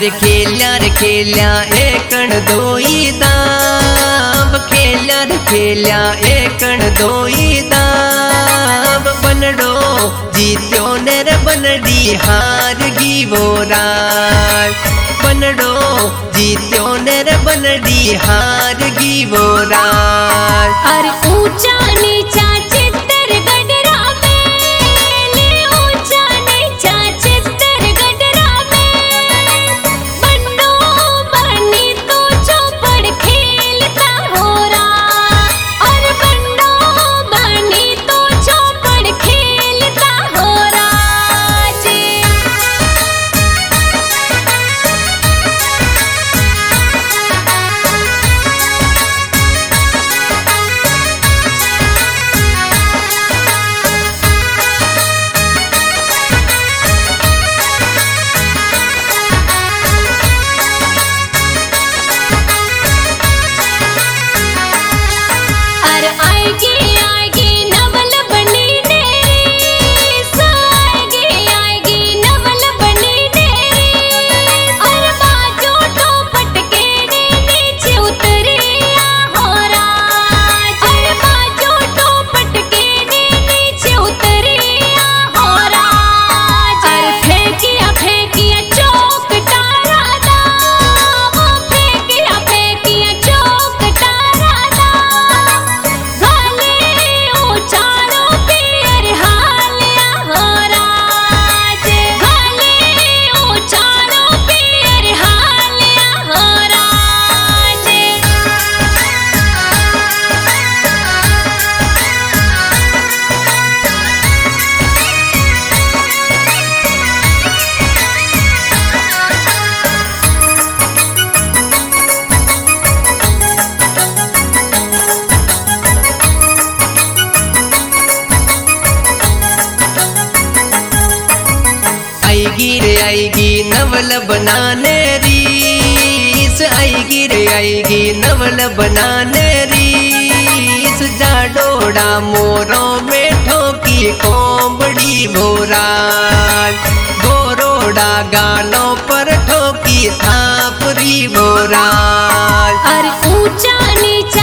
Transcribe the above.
अरे खेल्या रे खेल्या एकण दोई दाब, खेल्या रे खेल्या एकण दोई दाब। बनडो जीत्यो ने रे बनडी हार गी वो राज। बनडो जीत्यो ने रे बनडी हार गी वो राज। अरे ऊंचा नीचा चित्तर गडरा में, ऊंचा नीचा चित्तर गडरा में। बन्नो बनी तो चौपड़ खेलता हो रहा, और बन्नो बनी तो चौपड़ खेलता हो रहा जी। अरे आएगी आएगी नवल बनी नेरी, आएगी आएगी नवल बनी नेरी। और बाजू तो पटके रे नीचे उतरी हो राज। और बाजू तो पटके रे नीचे उतरी हो राज। अरे फेंकिया फेंकिया चौक टारा दा, वो फेंकिया फेंकिया चौक टारा दा। घाले ऊंचारो पियर हालिया हो राज। घाले ऊंचारो पियर हालिया हो राज। आएगी रे आएगी नवल बनाने रीस। आएगी रे आएगी नवल बनाने रीस। जाडोड़ा मोरों में ठोकी कोंबड़ी भोराल। गोरोड़ा गालों पर ठोकी थापरी भोराल। अरे ऊंचा नीचा